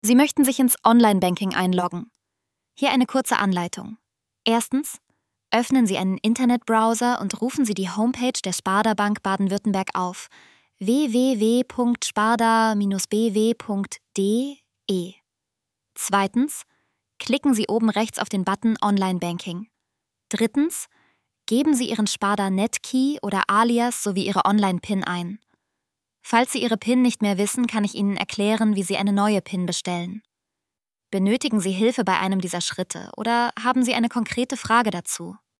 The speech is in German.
Sie möchten sich ins Online-Banking einloggen. Hier eine kurze Anleitung. Erstens, öffnen Sie einen Internetbrowser und rufen Sie die Homepage der Sparda Bank Baden-Württemberg auf: www.sparda-bw.de. Zweitens, klicken Sie oben rechts auf den Button Online-Banking. Drittens, geben Sie Ihren Sparda Netkey oder Alias sowie Ihre Online-PIN ein. Falls Sie Ihre PIN nicht mehr wissen, kann ich Ihnen erklären, wie Sie eine neue PIN bestellen. Benötigen Sie Hilfe bei einem dieser Schritte oder haben Sie eine konkrete Frage dazu?